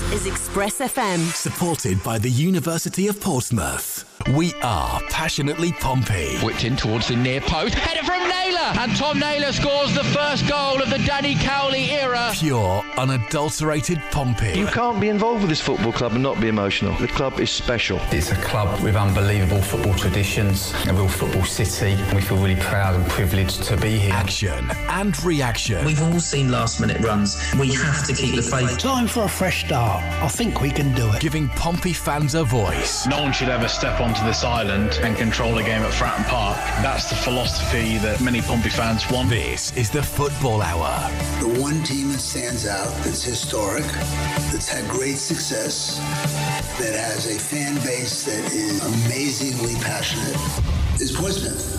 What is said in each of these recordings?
is Express FM. Supported by the University of Portsmouth. We are passionately Pompey. Whipped in towards the near post. Header from Naylor. And Tom Naylor scores the first goal of the Danny Cowley era. Pure, unadulterated Pompey. You can't be involved with this football club and not be emotional. The club is special. It's a club with unbelievable football traditions, a real football city. We feel really proud and privileged to be here. Action and reaction. We've all seen last-minute runs. We have to keep the faith. Time for a fresh start. I think we can do it. Giving Pompey fans a voice. No one should ever step onto this island and control a game at Fratton Park. That's the philosophy that many Pompey fans want. This is the Football Hour. The one team that stands out, that's historic, that's had great success, that has a fan base that is amazingly passionate, is Portsmouth.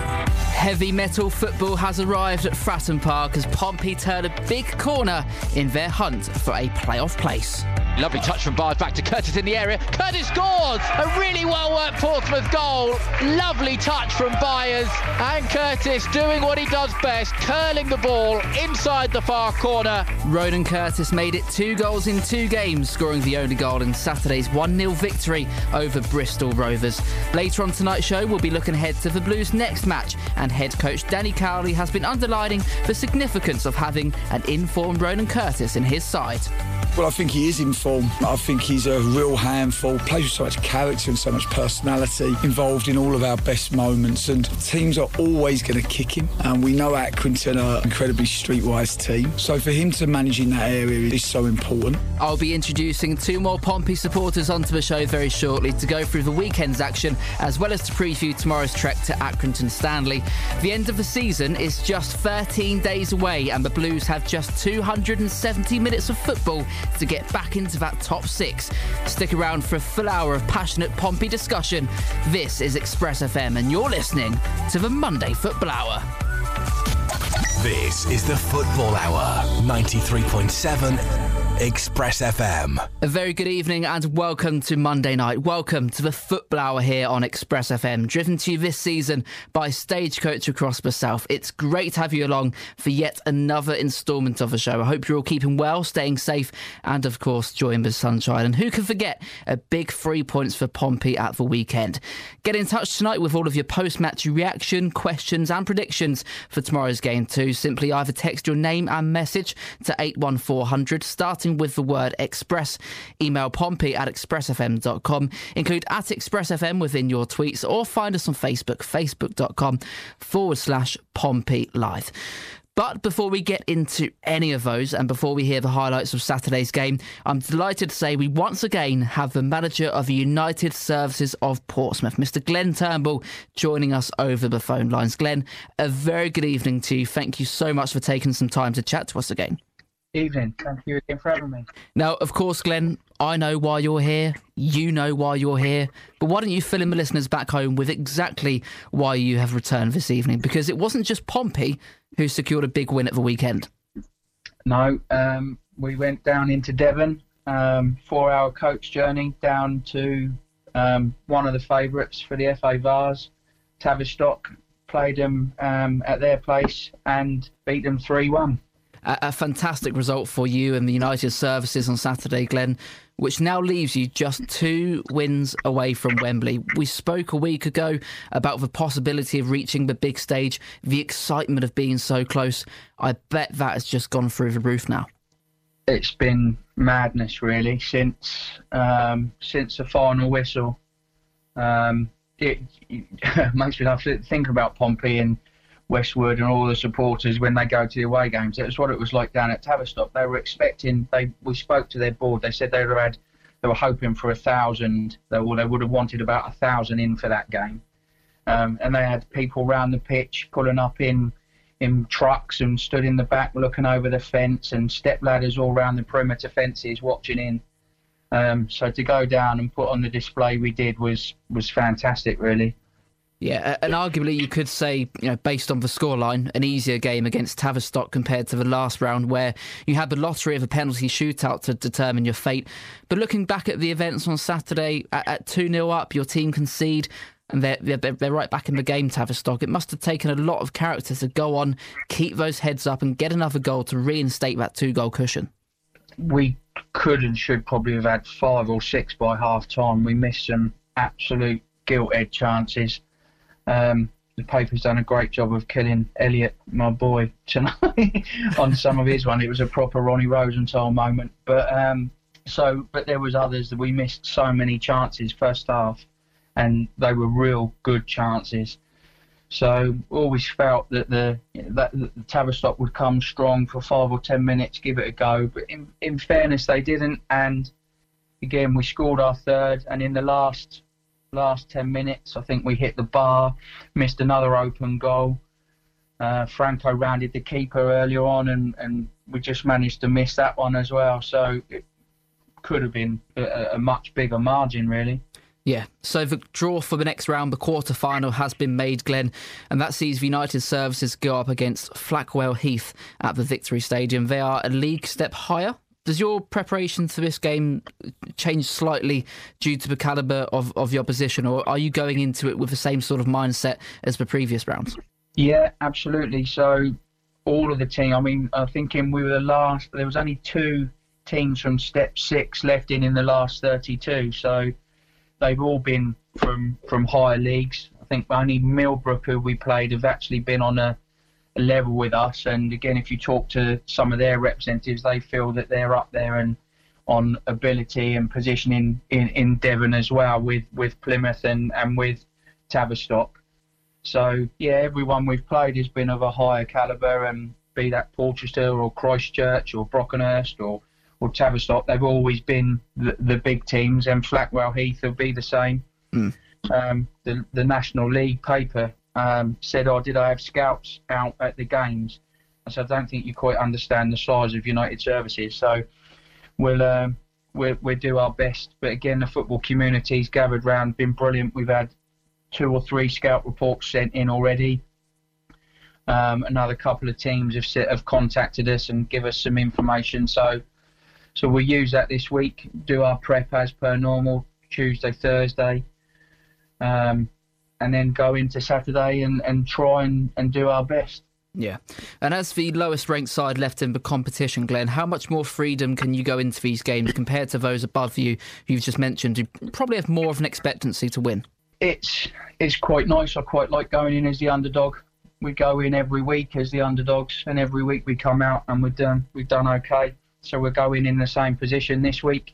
Heavy metal football has arrived at Fratton Park as Pompey turn a big corner in their hunt for a playoff place. Lovely touch from Byers, back to Curtis in the area. Curtis scores! A really well-worked Portsmouth goal. Lovely touch from Byers. And Curtis doing what he does best, curling the ball inside the far corner. Ronan Curtis made it 2 goals in 2 games, scoring the only goal in Saturday's 1-0 victory over Bristol Rovers. Later on tonight's show, we'll be looking ahead to the Blues' next match, and head coach Danny Cowley has been underlining the significance of having an in-form Ronan Curtis in his side. Well, I think he is in form. I think he's a real handful, plays with so much character and so much personality, involved in all of our best moments, and teams are always going to kick him. And we know Accrington are an incredibly streetwise team, so for him to manage in that area is so important. I'll be introducing 2 more Pompey supporters onto the show very shortly to go through the weekend's action, as well as to preview tomorrow's trek to Accrington Stanley. The end of the season is just 13 days away, and the Blues have just 270 minutes of football to get back into that top 6. Stick around for a full hour of passionate Pompey discussion. This is Express FM and you're listening to the Monday Football Hour. This is the Football Hour, 93.7 Express FM. A very good evening and welcome to Monday night. Welcome to the Football Hour here on Express FM, driven to you this season by Stagecoach across the South. It's great to have you along for yet another instalment of the show. I hope you're all keeping well, staying safe, and of course enjoying the sunshine. And who can forget a big 3 points for Pompey at the weekend? Get in touch tonight with all of your post-match reaction, questions and predictions for tomorrow's game too. Simply either text your name and message to 81400, starting with the word Express. Email pompey@expressfm.com. Include @ExpressFM within your tweets, or find us on Facebook, facebook.com/Pompey Live. But before we get into any of those, and before we hear the highlights of Saturday's game, I'm delighted to say we once again have the manager of the United Services of Portsmouth, Mr. Glenn Turnbull, joining us over the phone lines. Glenn, a very good evening to you. Thank you so much for taking some time to chat to us again. Evening. Thank you again for having me. Now, of course, Glenn, I know why you're here. You know why you're here. But why don't you fill in the listeners back home with exactly why you have returned this evening? Because it wasn't just Pompey who secured a big win at the weekend. No, we went down into Devon, 4-hour coach journey down to one of the favourites for the FA Vase, Tavistock. Played them at their place and beat them 3-1. A fantastic result for you and the United Services on Saturday, Glenn, which now leaves you just 2 wins away from Wembley. We spoke a week ago about the possibility of reaching the big stage, the excitement of being so close. I bet that has just gone through the roof now. It's been madness, really, since the final whistle. It makes me laugh to think about Pompey and Westwood and all the supporters when they go to the away games. That's what it was like down at Tavistock. They were expecting. We spoke to their board. They said they were hoping for 1,000. They would have wanted about 1,000 in for that game. And they had people round the pitch pulling up in trucks and stood in the back looking over the fence, and step ladders all round the perimeter fences watching in. So to go down and put on the display we did was fantastic, really. Yeah, and arguably you could say, based on the scoreline, an easier game against Tavistock compared to the last round where you had the lottery of a penalty shootout to determine your fate. But looking back at the events on Saturday, at 2-0 up, your team concede, and they're right back in the game, Tavistock. It must have taken a lot of character to go on, keep those heads up and get another goal to reinstate that 2-goal cushion. We could and should probably have had 5 or 6 by half time. We missed some absolute gilt-edged chances. The paper's done a great job of killing Elliot, my boy, tonight on some of his one. It was a proper Ronnie Rosenthal moment. But there was others that we missed so many chances first half, and they were real good chances. So always felt that the Tavistock would come strong for 5 or 10 minutes, give it a go. But in fairness, they didn't. And again, we scored our third, and in the last 10 minutes, I think we hit the bar, missed another open goal. Franco rounded the keeper earlier on, and we just managed to miss that one as well. So it could have been a much bigger margin, really. Yeah, so the draw for the next round, the quarter-final, has been made, Glenn, and that sees United Services go up against Flackwell Heath at the Victory Stadium. They are a league step higher. Does your preparation for this game change slightly due to the calibre of the opposition, or are you going into it with the same sort of mindset as the previous rounds? Yeah, absolutely. So all of the team, I'm thinking we were the last, there was only 2 teams from Step 6 left in the last 32, so they've all been from higher leagues. I think only Millbrook, who we played, have actually been on a level with us. And again, if you talk to some of their representatives, they feel that they're up there and on ability and positioning in Devon as well with Plymouth and with Tavistock. So yeah, everyone we've played has been of a higher calibre, and be that Porchester or Christchurch or Brockenhurst or Tavistock, they've always been the big teams, and Flackwell Heath will be the same. The National League paper said, did I have scouts out at the games? I said, I don't think you quite understand the size of United Services. So we'll do our best. But again, the football community's gathered round, been brilliant. We've had 2 or 3 scout reports sent in already. Another couple of teams have contacted us and give us some information. So we'll use that this week, do our prep as per normal, Tuesday, Thursday, and then go into Saturday and try and do our best. Yeah. And as the lowest ranked side left in the competition, Glenn, how much more freedom can you go into these games compared to those above you, who you've just mentioned, who probably have more of an expectancy to win? It's quite nice. I quite like going in as the underdog. We go in every week as the underdogs, and every week we come out and we've done okay. So we're going in the same position this week.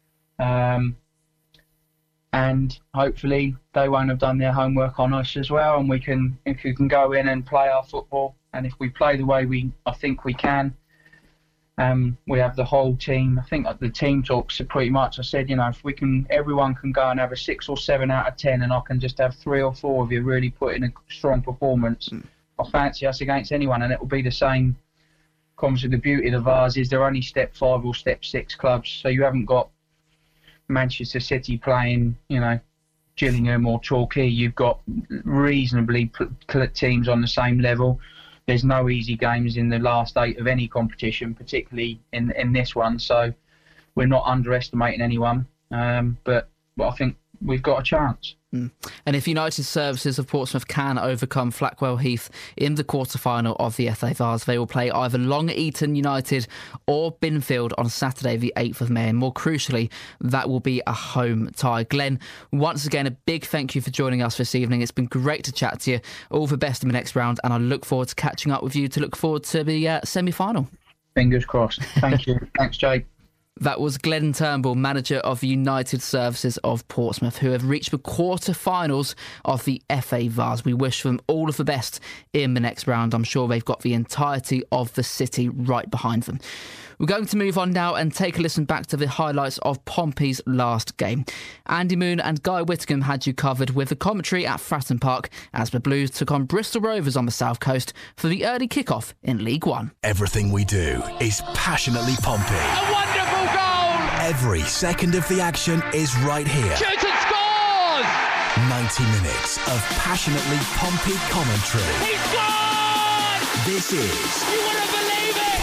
And hopefully they won't have done their homework on us as well, and if we can go in and play our football, and if we play the way I think we can, we have the whole team. I think the team talks are pretty much, I said, if everyone can go and have a 6 or 7 out of 10, and I can just have 3 or 4 of you really put in a strong performance, I fancy us against anyone, and it will be the same. Comes with the beauty of the Vase is they're only Step 5 or Step 6 clubs, so you haven't got Manchester City playing, Gillingham or Torquay. You've got reasonably teams on the same level. There's no easy games in the last 8 of any competition, particularly in this one. So we're not underestimating anyone, but I think we've got a chance. And if United Services of Portsmouth can overcome Flackwell Heath in the quarter-final of the FA Vase, they will play either Long Eaton United or Binfield on Saturday the 8th of May. And more crucially, that will be a home tie. Glenn, once again, a big thank you for joining us this evening. It's been great to chat to you. All the best in the next round, and I look forward to catching up with you to look forward to the semi-final. Fingers crossed. Thank you. Thanks, Jake. That was Glenn Turnbull, manager of the United Services of Portsmouth, who have reached the quarter-finals of the FA Vase. We wish them all of the best in the next round. I'm sure they've got the entirety of the city right behind them. We're going to move on now and take a listen back to the highlights of Pompey's last game. Andy Moon and Guy Whittingham had you covered with the commentary at Fratton Park as the Blues took on Bristol Rovers on the South Coast for the early kick-off in League One. Everything we do is passionately Pompey. A wonderful goal! Every second of the action is right here. Shoots and scores! 90 minutes of passionately Pompey commentary. He scored! This is... You wouldn't believe it!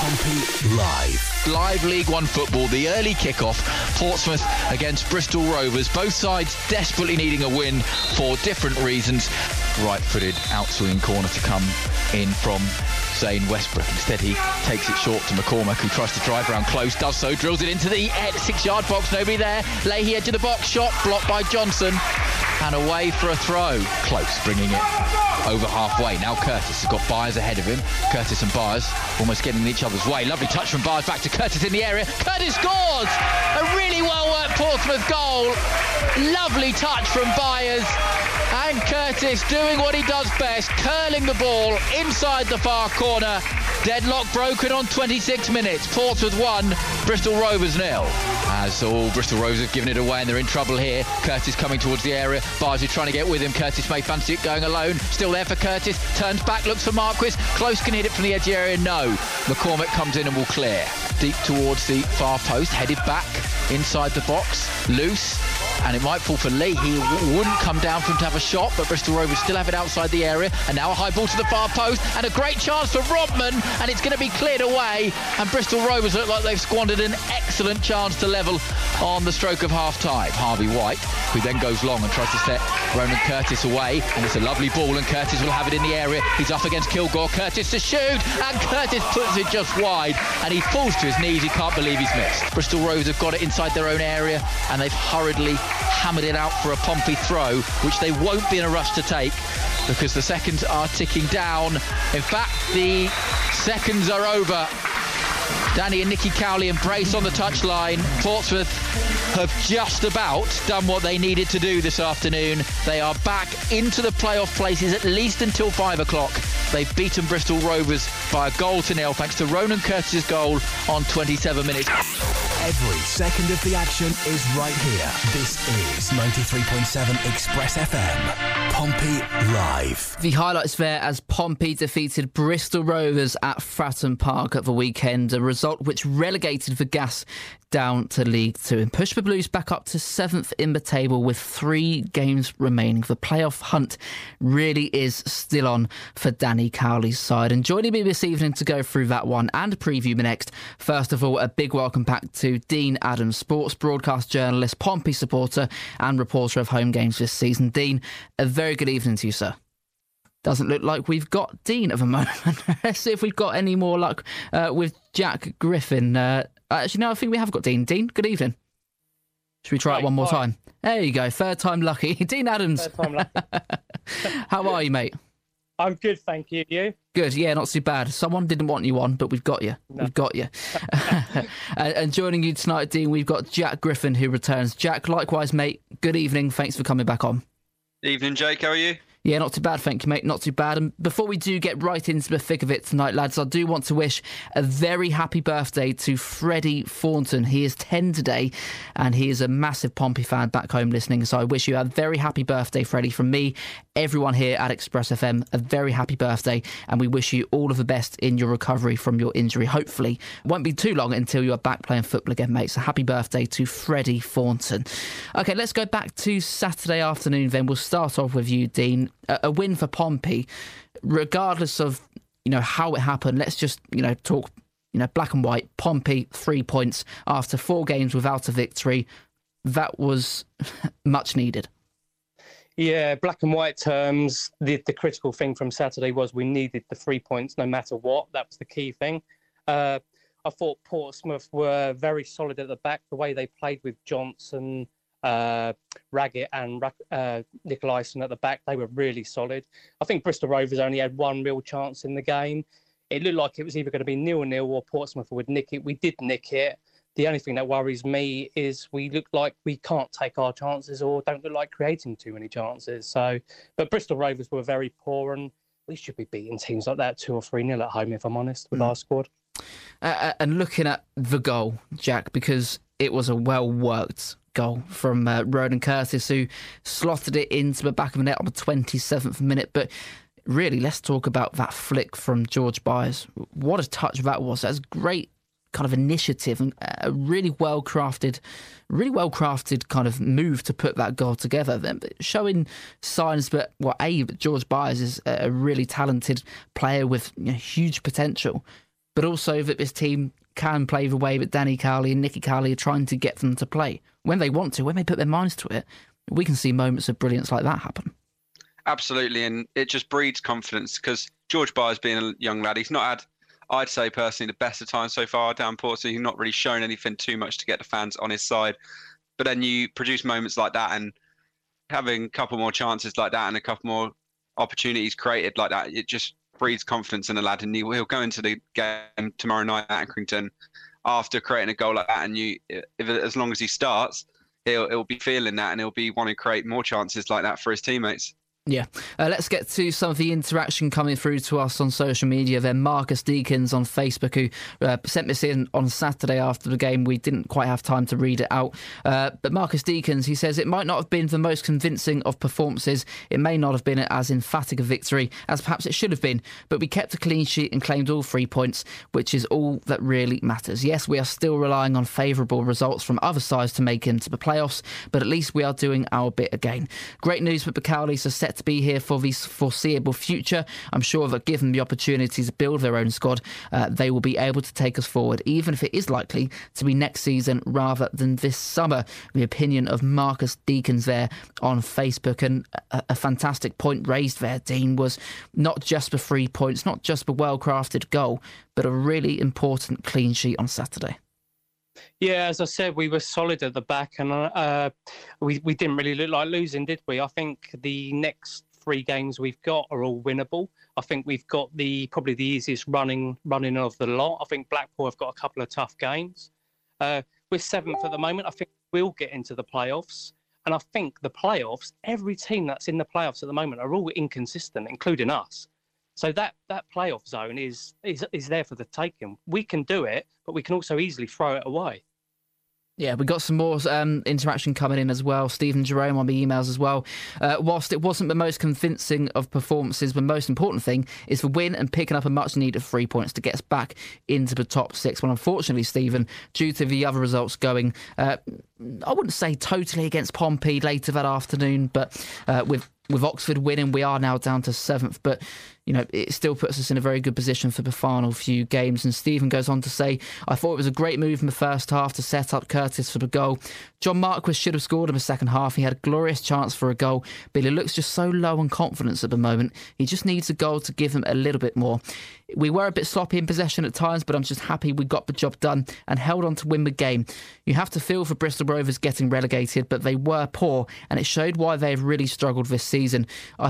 Pompey Live. Live League One football, the early kickoff, Portsmouth against Bristol Rovers. Both sides desperately needing a win for different reasons. Right-footed out-swinging corner to come in from Zane Westbrook. Instead, he takes it short to McCormack, who tries to drive around close, does so, drills it into the 6-yard box, nobody there. Leahy edge of the box, shot blocked by Johnson, and away for a throw. Close, bringing it over halfway. Now Curtis has got Byers ahead of him. Curtis and Byers almost getting in each other's way. Lovely touch from Byers back to Curtis in the area. Curtis scores! A really well-worked Portsmouth goal. Lovely touch from Byers. And Curtis doing what he does best, curling the ball inside the far corner. Deadlock broken on 26 minutes. Portsmouth 1, Bristol Rovers 0. As all Bristol Rovers have given it away and they're in trouble here. Curtis coming towards the area. Byers is trying to get with him. Curtis may fancy it going alone. Still there for Curtis. Turns back, looks for Marquis. Close can hit it from the edge area. No. McCormack comes in and will clear. Deep towards the far post. Headed back inside the box. Loose. And it might fall for Lee. He wouldn't come down for him to have a shot, but Bristol Rovers still have it outside the area. And now a high ball to the far post and a great chance for Rodman, and it's going to be cleared away. And Bristol Rovers look like they've squandered an excellent chance to level on the stroke of half-time. Harvey White, who then goes long and tries to set Ronan Curtis away, and it's a lovely ball, and Curtis will have it in the area. He's up against Kilgore. Curtis to shoot, and Curtis puts it just wide, and he falls to his knees. He can't believe he's missed. Bristol Rovers have got it inside their own area, and they've hurriedly hammered it out for a Pompey throw, which they won't be in a rush to take because the seconds are ticking down. In fact, the seconds are over. Danny and Nicky Cowley embrace on the touchline. Portsmouth have just about done what they needed to do this afternoon. They are back into the playoff places at least until 5 o'clock. They've beaten Bristol Rovers by a 1-0 thanks to Ronan Curtis's goal on 27 minutes. Every second of the action is right here. This is 93.7 Express FM. Pompey Live. The highlights there as Pompey defeated Bristol Rovers at Fratton Park at the weekend, a result which relegated the Gas down to League Two and pushed the Blues back up to 7th in the table with 3 games remaining. The playoff hunt really is still on for Danny Cowley's side. And joining me this evening to go through that one and preview the next, first of all, a big welcome back to Dean Adams, sports broadcast journalist, Pompey supporter and reporter of home games this season. Dean, a very good evening to you, sir. Doesn't look like we've got Dean at the moment. Let's see if we've got any more luck with Jack Griffin. Actually, no, I think we have got Dean. Dean, good evening. Should we try it one more time? There you go. Third time lucky. Dean Adams. Third time lucky. How are you, mate? I'm good, thank you. You? Good, yeah, not too bad. Someone didn't want you on, but we've got you. No. We've got you. And joining you tonight, Dean, we've got Jack Griffin, who returns. Jack, likewise, mate, good evening. Thanks for coming back on. Evening, Jake. How are you? Yeah, not too bad, thank you, mate. Not too bad. And before we do get right into the thick of it tonight, lads, I do want to wish a very happy birthday to Freddie Thornton. He is 10 today, and he is a massive Pompey fan back home listening. So I wish you a very happy birthday, Freddie. From me, everyone here at Express FM, a very happy birthday, and we wish you all of the best in your recovery from your injury. Hopefully, it won't be too long until you are back playing football again, mate. So happy birthday to Freddie Thornton. Okay, let's go back to Saturday afternoon then. We'll start off with you, Dean. A win for Pompey, regardless of, how it happened. Let's just, talk, black and white. Pompey, 3 points after 4 games without a victory. That was much needed. Yeah, black and white terms, the critical thing from Saturday was we needed the 3 points no matter what. That was the key thing. I thought Portsmouth were very solid at the back. The way they played with Johnson, Raggett and Nicolaisen at the back, they were really solid. I think Bristol Rovers only had 1 real chance in the game. It looked like it was either going to be 0-0 or Portsmouth would nick it. We did nick it. The only thing that worries me is we look like we can't take our chances or don't look like creating too many chances. But Bristol Rovers were very poor, and we should be beating teams like that 2 or 3-0 at home, if I'm honest, with our squad. And looking at the goal, Jack, because it was a well-worked goal from Ronan Curtis, who slotted it into the back of the net on the 27th minute. But really, let's talk about that flick from George Byers. What a touch that was. That's great kind of initiative and a really well-crafted kind of move to put that goal together. Showing signs that, George Byers is a really talented player with huge potential. but also that this team can play the way that Danny Cowley and Nicky Cowley are trying to get them to play. When they want to, when they put their minds to it, we can see moments of brilliance like that happen. Absolutely, and it just breeds confidence because George Byers being a young lad, he's not had, I'd say personally, the best of times so far down Portsmouth. He's not really shown anything too much to get the fans on his side. But then you produce moments like that, and having a couple more chances like that and a couple more opportunities created like that, it just breeds confidence in a lad, and he'll go into the game tomorrow night at Accrington after creating a goal like that, and as long as he starts, he'll be feeling that, and he'll be wanting to create more chances like that for his teammates. Yeah. Let's get to some of the interaction coming through to us on social media. Then Marcus Deakins on Facebook, who sent this in on Saturday after the game. We didn't quite have time to read it out. But Marcus Deakins, he says, it might not have been the most convincing of performances. It may not have been as emphatic a victory as perhaps it should have been. But we kept a clean sheet and claimed all 3 points, which is all that really matters. Yes, we are still relying on favourable results from other sides to make into the playoffs, but at least we are doing our bit again. Great news that the Cowleys are set to be here for the foreseeable future. I'm sure that given the opportunity to build their own squad, they will be able to take us forward, even if it is likely to be next season rather than this summer. The opinion of Marcus Deakins there on Facebook, and a fantastic point raised there, Dean, was not just the 3 points, not just the well-crafted goal, but a really important clean sheet on Saturday. Yeah, as I said, we were solid at the back, and we didn't really look like losing, did we? I think the next 3 games we've got are all winnable. I think we've got probably the easiest running of the lot. I think Blackpool have got a couple of tough games. We're 7th at the moment. I think we'll get into the playoffs. And I think the playoffs, every team that's in the playoffs at the moment are all inconsistent, including us. So that playoff zone is there for the taking. We can do it, but we can also easily throw it away. Yeah, we got some more interaction coming in as well. Stephen Jerome on the emails as well. Whilst it wasn't the most convincing of performances, the most important thing is the win and picking up a much-needed 3 points to get us back into the top 6. Well, unfortunately, Stephen, due to the other results going, I wouldn't say totally against Pompey later that afternoon, but with Oxford winning, we are now down to 7th. But, you know, it still puts us in a very good position for the final few games. And Stephen goes on to say, I thought it was a great move in the first half to set up Curtis for the goal. John Marquis should have scored in the second half. He had a glorious chance for a goal, but he looks just so low on confidence at the moment. He just needs a goal to give him a little bit more. We were a bit sloppy in possession at times, but I'm just happy we got the job done and held on to win the game. You have to feel for Bristol Rovers getting relegated, but they were poor, and it showed why they've really struggled this season.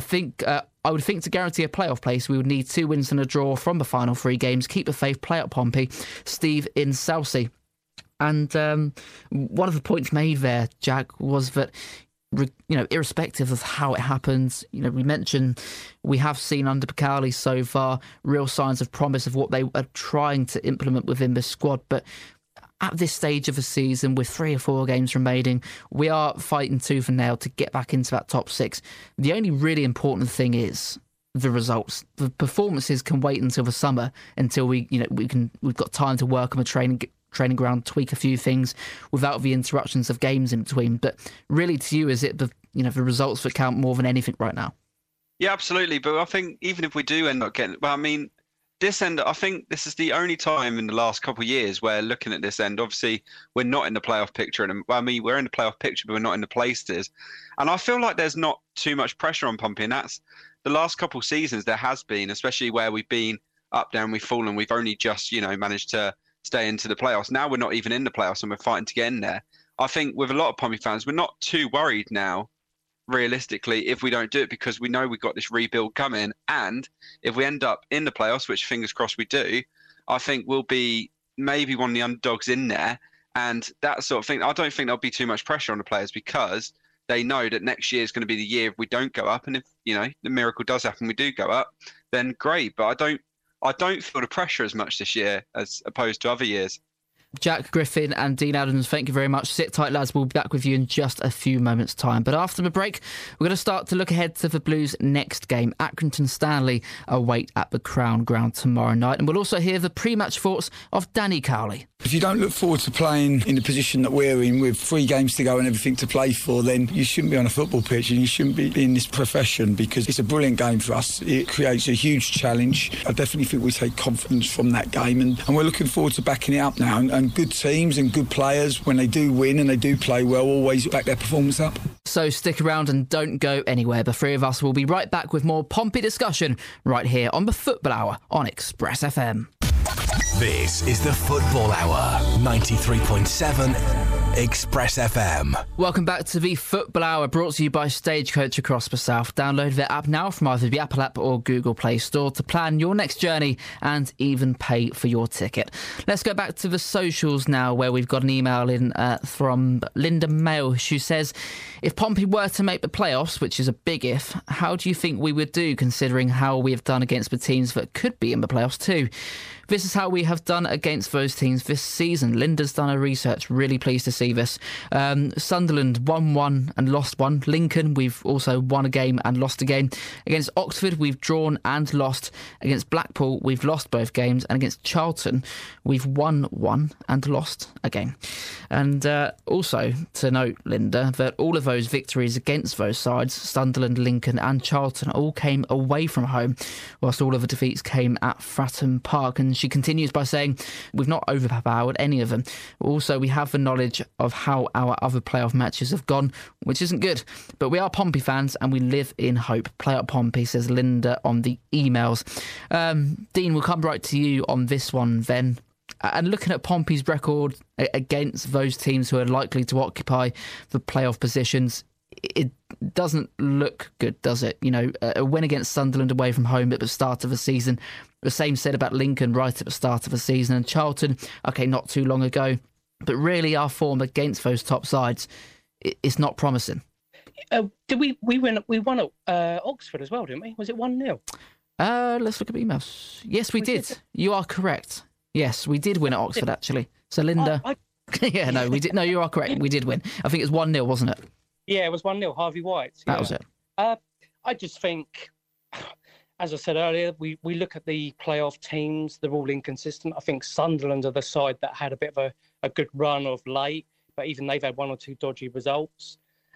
I would think to guarantee a playoff place, we would need 2 wins and a draw from the final 3 games. Keep the faith, play up Pompey. Steve in Southsea. And one of the points made there, Jack, was that, you know, irrespective of how it happens, you know, we mentioned we have seen under Cowley so far real signs of promise of what they are trying to implement within the squad. But at this stage of the season, with 3 or 4 games remaining, we are fighting tooth and nail to get back into that top 6. The only really important thing is the results. The performances can wait until the summer, until we've got time to work on the training ground, tweak a few things without the interruptions of games in between. But really, to you, is it the results that count more than anything right now? Yeah, absolutely. But I think even if we do end up getting, well, I mean, this end, I think this is the only time in the last couple of years where looking at this end, obviously we're not in the playoff picture. And I mean, we're in the playoff picture, but we're not in the places. And I feel like there's not too much pressure on Pompey. And that's the last couple of seasons there has been, especially where we've been up, down, we've fallen. We've only just, managed to stay into the playoffs. Now we're not even in the playoffs and we're fighting to get in there. I think with a lot of Pompey fans, we're not too worried now, realistically, if we don't do it, because we know we've got this rebuild coming. And if we end up in the playoffs, which fingers crossed we do, I think we'll be maybe one of the underdogs in there. And that sort of thing, I don't think there'll be too much pressure on the players, because they know that next year is going to be the year if we don't go up. And if, the miracle does happen, we do go up, then great. But I don't feel the pressure as much this year as opposed to other years. Jack Griffin and Dean Adams, thank you very much. Sit tight, lads. We'll be back with you in just a few moments' time. But after the break, we're going to start to look ahead to the Blues' next game. Accrington Stanley await at the Crown Ground tomorrow night. And we'll also hear the pre-match thoughts of Danny Cowley. If you don't look forward to playing in the position that we're in with 3 games to go and everything to play for, then you shouldn't be on a football pitch and you shouldn't be in this profession, because it's a brilliant game for us. It creates a huge challenge. I definitely think we take confidence from that game, and we're looking forward to backing it up now. And good teams and good players, when they do win and they do play well, always back their performance up. So stick around and don't go anywhere. The three of us will be right back with more Pompey discussion right here on the Football Hour on Express FM. This is the Football Hour, 93.7 Express FM. Welcome back to the Football Hour, brought to you by Stagecoach across the South. Download the app now from either the Apple app or Google Play Store to plan your next journey and even pay for your ticket. Let's go back to the socials now, where we've got an email in from Linda Mail. She says, if Pompey were to make the playoffs, which is a big if, how do you think we would do, considering how we have done against the teams that could be in the playoffs too? This is how we have done against those teams this season. Linda's done her research. Really pleased to see this. Sunderland won 1 and lost 1. Lincoln, we've also won a game and lost a game. Against Oxford, we've drawn and lost. Against Blackpool, we've lost both games. And against Charlton, we've won 1 and lost a game. And also to note, Linda, that all of those victories against those sides, Sunderland, Lincoln and Charlton, all came away from home, whilst all of the defeats came at Fratton Park. And she continues by saying, we've not overpowered any of them. Also, we have the knowledge of how our other playoff matches have gone, which isn't good. But we are Pompey fans and we live in hope. Play up Pompey, says Linda on the emails. Dean, we'll come right to you on this one then. And looking at Pompey's record against those teams who are likely to occupy the playoff positions, it doesn't look good, does it? You know, a win against Sunderland away from home at the start of the season. The same said about Lincoln right at the start of the season. And Charlton, OK, not too long ago. But really, our form against those top sides is not promising. Did we win? We won at Oxford as well, didn't we? Was it 1-0? Let's look at the emails. Yes, we did. You are correct. Yes, we did win at Oxford, actually. So, Linda... yeah, no, we did. No, you are correct. We did win. I think it was 1-0, wasn't it? Yeah, it was 1-0. Harvey White. Yeah. That was it. I just think... As I said earlier, we look at the playoff teams, they're all inconsistent. I think Sunderland are the side that had a bit of a good run of late, but even they've had 1 or 2 dodgy results.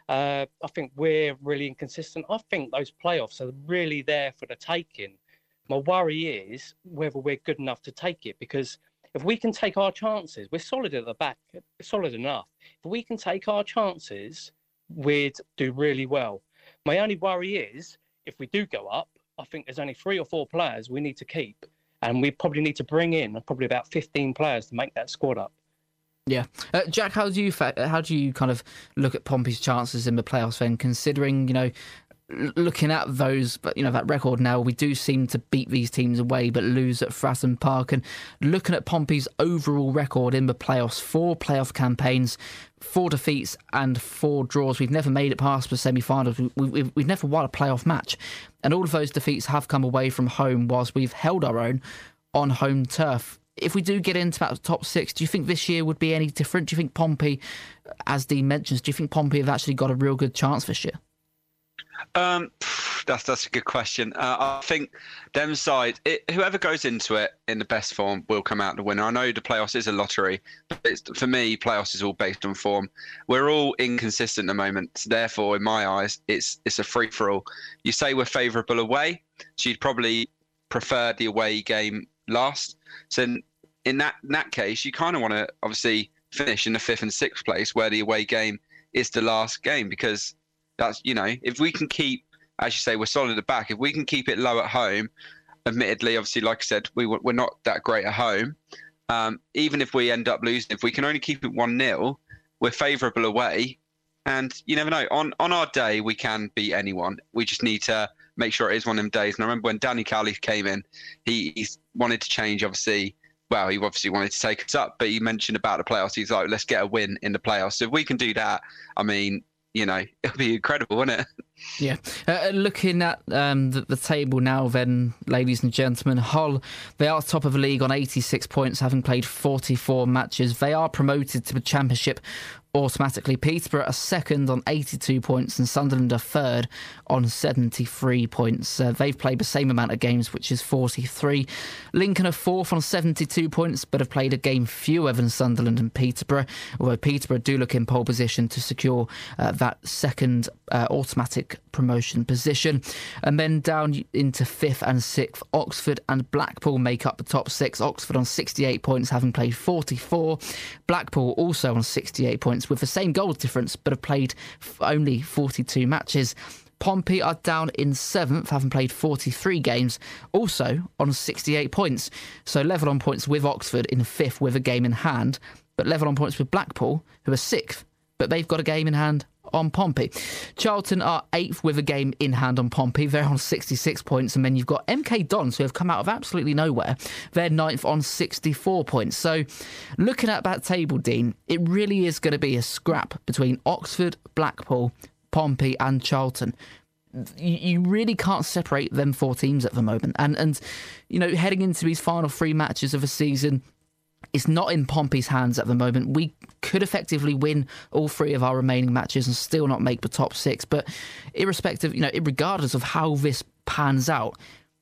I think we're really inconsistent. I think those playoffs are really there for the taking. My worry is whether we're good enough to take it, because if we can take our chances, we're solid at the back, solid enough. If we can take our chances, we'd do really well. My only worry is if we do go up, I think there's only 3 or 4 players we need to keep, and we probably need to bring in probably about 15 players to make that squad up. Yeah, Jack, how do you kind of look at Pompey's chances in the playoffs then, considering, you know, looking at those, but you know, that record now, we do seem to beat these teams away but lose at Fratton Park, and looking at Pompey's overall record in the playoffs, 4 playoff campaigns, 4 defeats and 4 draws. We've never made it past the semi-finals. We've never won a playoff match, and all of those defeats have come away from home whilst we've held our own on home turf. If we do get into that top 6, do you think this year would be any different? Do you think Pompey, as Dean mentions, do you think Pompey have actually got a real good chance this year? That's a good question. I think them side, whoever goes into it in the best form will come out the winner. I know the playoffs is a lottery, but for me, playoffs is all based on form. We're all inconsistent at the moment. So therefore, in my eyes, it's a free-for-all. You say we're favourable away, so you'd probably prefer the away game last. So in that case, you kind of want to obviously finish in the 5th and 6th place, where the away game is the last game, because that's, you know, if we can keep, as you say, we're solid at the back. If we can keep it low at home, admittedly, obviously, like I said, we're not that great at home. Even if we end up losing, if we can only keep it 1-0, we're favourable away. And you never know. On our day, we can beat anyone. We just need to make sure it is one of them days. And I remember when Danny Cowley came in, he wanted to change, obviously. Well, he obviously wanted to take us up, but he mentioned about the playoffs. He's like, let's get a win in the playoffs. So if we can do that, I mean, you know, it'll be incredible, wouldn't it? Yeah. Looking at the table now then, ladies and gentlemen, Hull, they are top of the league on 86 points, having played 44 matches. They are promoted to the Championship automatically. Peterborough are second on 82 points and Sunderland are third on 73 points. They've played the same amount of games, which is 43. Lincoln are fourth on 72 points, but have played a game fewer than Sunderland and Peterborough, although Peterborough do look in pole position to secure that second automatic promotion position. And then down into 5th and 6th, Oxford and Blackpool make up the top 6. Oxford on 68 points, having played 44. Blackpool also on 68 points with the same goals difference, but have played only 42 matches. Pompey are down in 7th, having played 43 games, also on 68 points. So level on points with Oxford in 5th with a game in hand, but level on points with Blackpool, who are 6th, but they've got a game in hand on Pompey. Charlton are 8th with a game in hand on Pompey. They're on 66 points. And then you've got MK Dons, who have come out of absolutely nowhere. They're 9th on 64 points. So looking at that table, Dean, it really is going to be a scrap between Oxford, Blackpool, Pompey and Charlton. You really can't separate them 4 teams at the moment. And you know, heading into these final 3 matches of the season, it's not in Pompey's hands at the moment. We could effectively win all 3 of our remaining matches and still not make the top 6. But irrespective, regardless of how this pans out,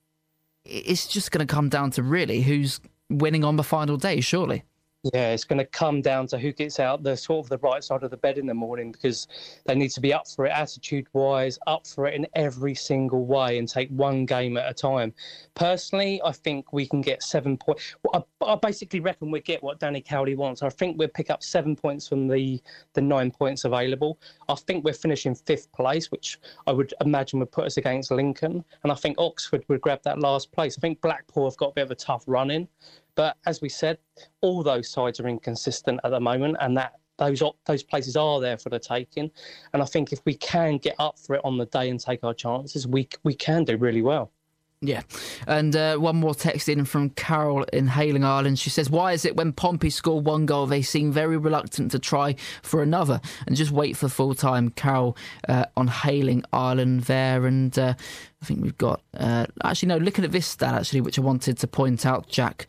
it's just going to come down to really who's winning on the final day, surely. Yeah, it's going to come down to who gets out the sort of the right side of the bed in the morning, because they need to be up for it attitude-wise, up for it in every single way, and take one game at a time. Personally, I think we can get 7 points. Well, I basically reckon we get what Danny Cowley wants. I think we'll pick up 7 points from the 9 points available. I think we're finishing 5th place, which I would imagine would put us against Lincoln. And I think Oxford would grab that last place. I think Blackpool have got a bit of a tough run in. But as we said, all those sides are inconsistent at the moment, and that those places are there for the taking. And I think if we can get up for it on the day and take our chances, we can do really well. Yeah. And one more text in from Carol in Hayling Island. She says, why is it when Pompey score 1 goal, they seem very reluctant to try for another and just wait for full time? Carol on Hayling Island there. And I think we've got... looking at this stat, actually, which I wanted to point out, Jack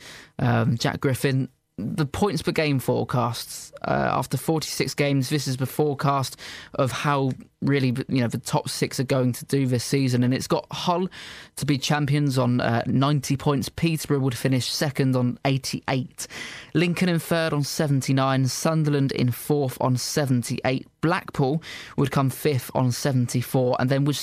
Griffin, the points per game forecasts after 46 games. This is the forecast of how really the top 6 are going to do this season, and it's got Hull to be champions on 90 points. Peterborough would finish 2nd on 88, Lincoln in 3rd on 79, Sunderland in 4th on 78, Blackpool would come 5th on 74, and then with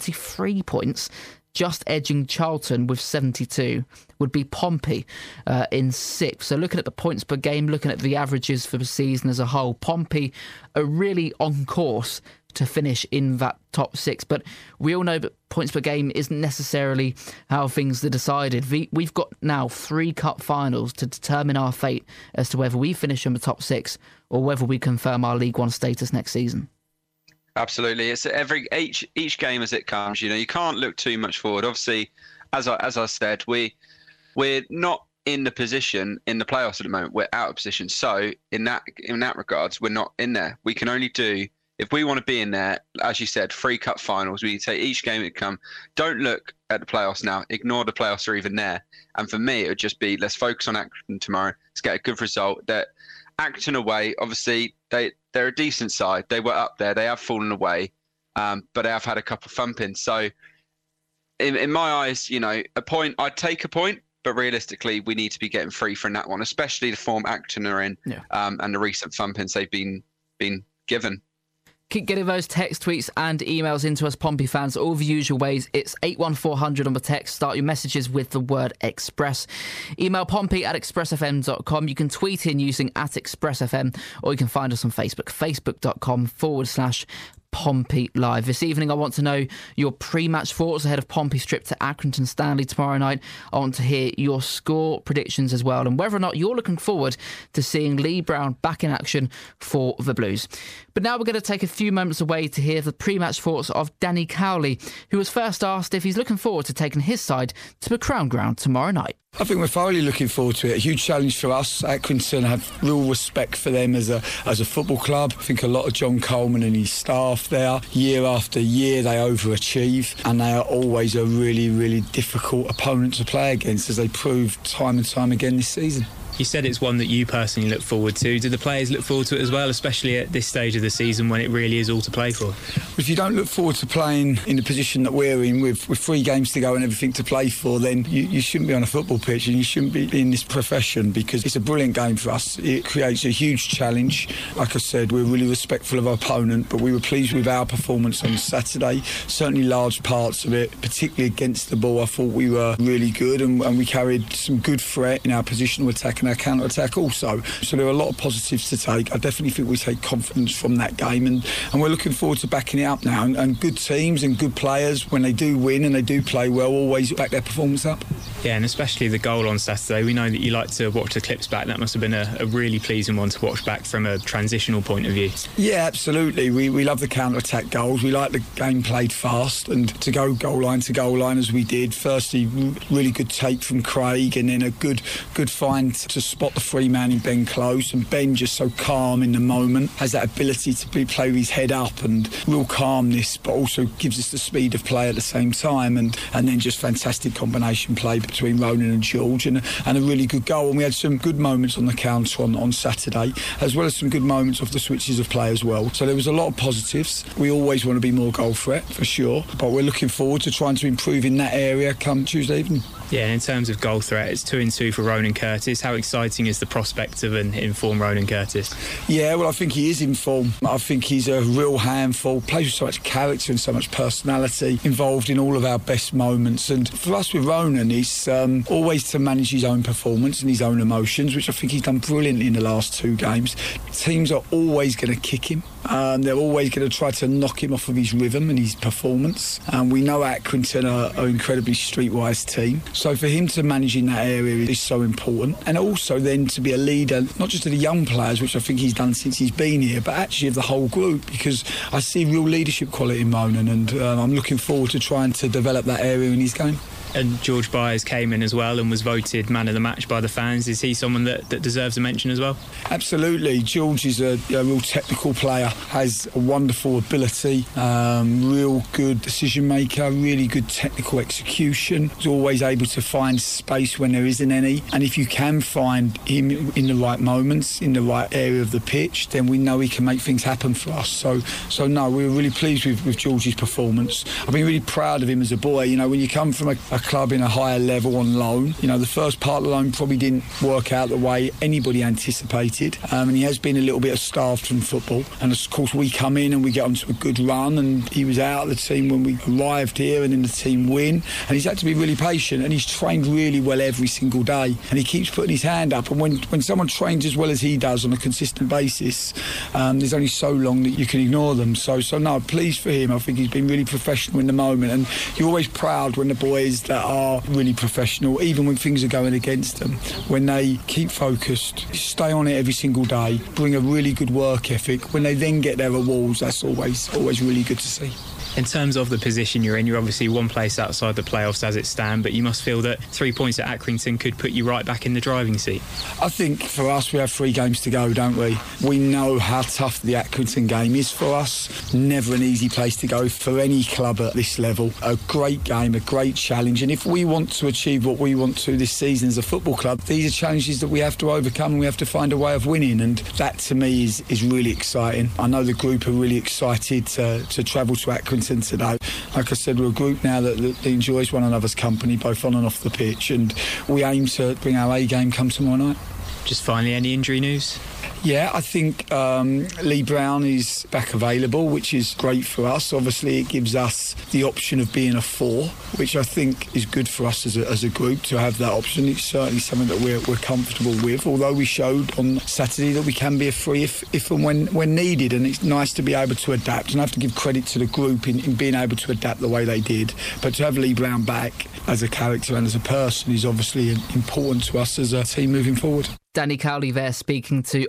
73 points, just edging Charlton with 72, would be Pompey in 6th. So looking at the points per game, looking at the averages for the season as a whole, Pompey are really on course to finish in that top 6. But we all know that points per game isn't necessarily how things are decided. We've got now 3 cup finals to determine our fate as to whether we finish in the top 6 or whether we confirm our League One status next season. Absolutely, it's each game as it comes. You can't look too much forward. Obviously, as I said, we're not in the position in the playoffs at the moment. We're out of position. So in that regards, we're not in there. We can only do, if we want to be in there, as you said, 3 cup finals. We take each game that come. Don't look at the playoffs now. Ignore the playoffs are even there. And for me, it would just be, let's focus on Acton tomorrow. Let's get a good result. That Acton away, obviously they're a decent side. They were up there. They have fallen away, but they have had a couple of thumpings. So in my eyes, a point, I'd take a point, but realistically, we need to be getting 3 from that one, especially the form Acton are in, and the recent thumpings they've been given. Keep getting those text, tweets and emails into us, Pompey fans, all the usual ways. It's 81400 on the text. Start your messages with the word Express. Email pompey@expressfm.com. You can tweet in using @expressfm, or you can find us on Facebook, facebook.com/Pompey Live. This evening, I want to know your pre-match thoughts ahead of Pompey's trip to Accrington Stanley tomorrow night. I want to hear your score predictions as well, and whether or not you're looking forward to seeing Lee Brown back in action for the Blues. But now we're going to take a few moments away to hear the pre-match thoughts of Danny Cowley, who was first asked if he's looking forward to taking his side to the Crown Ground tomorrow night. I think we're thoroughly looking forward to it. A huge challenge for us. Accrington have real respect for them as a football club. I think a lot of John Coleman and his staff there, year after year, they overachieve, and they are always a really, really difficult opponent to play against, as they proved time and time again this season. You said it's one that you personally look forward to. Do the players look forward to it as well, especially at this stage of the season when it really is all to play for? If you don't look forward to playing in the position that we're in, with 3 games to go and everything to play for, then you shouldn't be on a football pitch, and you shouldn't be in this profession, because it's a brilliant game for us. It creates a huge challenge. Like I said, we're really respectful of our opponent, but we were pleased with our performance on Saturday. Certainly large parts of it, particularly against the ball, I thought we were really good, and we carried some good threat in our positional attack and our counter-attack also. So there are a lot of positives to take. I definitely think we take confidence from that game, and we're looking forward to backing it up now. And good teams and good players, when they do win and they do play well, always back their performance up. Yeah, and especially the goal on Saturday. We know that you like to watch the clips back. That must have been a really pleasing one to watch back from a transitional point of view. Yeah, absolutely. We love the counter-attack goals. We like the game played fast, and to go goal line to goal line as we did. Firstly, really good take from Craig, and then a good find to spot the free man in Ben Close, and Ben just so calm in the moment, has that ability to play with his head up and real calmness, but also gives us the speed of play at the same time, and then just fantastic combination play between Ronan and George, and a really good goal. And we had some good moments on the counter on Saturday, as well as some good moments off the switches of play as well. So there was a lot of positives. We always want to be more goal threat, for sure, but we're looking forward to trying to improve in that area come Tuesday evening. Yeah, in terms of goal threat, it's 2-2 for Ronan Curtis. How exciting is the prospect of an in-form Ronan Curtis? Yeah, well, I think he is in form. I think he's a real handful, plays with so much character and so much personality, involved in all of our best moments. And for us with Ronan, he's always to manage his own performance and his own emotions, which I think he's done brilliantly in the last 2 games. Teams are always going to kick him. They're always going to try to knock him off of his rhythm and his performance. We know Accrington are an incredibly streetwise team. So for him to manage in that area is so important. And also then to be a leader, not just of the young players, which I think he's done since he's been here, but actually of the whole group, because I see real leadership quality in Ronan, and I'm looking forward to trying to develop that area in his game. And George Byers came in as well and was voted man of the match by the fans. Is he someone that deserves a mention as well? Absolutely. George is a real technical player, has a wonderful ability, real good decision maker, really good technical execution. He's always able to find space when there isn't any. And if you can find him in the right moments, in the right area of the pitch, then we know he can make things happen for us. So no, we were really pleased with George's performance. I've been really proud of him as a boy. You know, when you come from a club in a higher level on loan, you know, the first part of the loan probably didn't work out the way anybody anticipated, and he has been a little bit starved from football. And of course we come in and we get onto a good run, and he was out of the team when we arrived here, and then the team win, and he's had to be really patient, and he's trained really well every single day, and he keeps putting his hand up. And when someone trains as well as he does on a consistent basis, there's only so long that you can ignore them. So no, pleased for him. I think he's been really professional in the moment, and you're always proud when the boys that are really professional, even when things are going against them, when they keep focused, stay on it every single day, bring a really good work ethic. When they then get their rewards, that's always really good to see. In terms of the position you're in, you're obviously one place outside the playoffs as it stands, but you must feel that 3 points at Accrington could put you right back in the driving seat. I think for us, we have 3 games to go, don't we? We know how tough the Accrington game is for us. Never an easy place to go for any club at this level. A great game, a great challenge, and if we want to achieve what we want to this season as a football club, these are challenges that we have to overcome, and we have to find a way of winning, and that to me is really exciting. I know the group are really excited to travel to Accrington today. Like I said, we're a group now that enjoys one another's company, both on and off the pitch, and we aim to bring our A game come tomorrow night. Just finally, any injury news? Yeah, I think Lee Brown is back available, which is great for us. Obviously, it gives us the option of being a 4, which I think is good for us as a group to have that option. It's certainly something that we're comfortable with, although we showed on Saturday that we can be a 3 if and when needed, and it's nice to be able to adapt. And I have to give credit to the group in being able to adapt the way they did. But to have Lee Brown back as a character and as a person is obviously important to us as a team moving forward. Danny Cowley there speaking to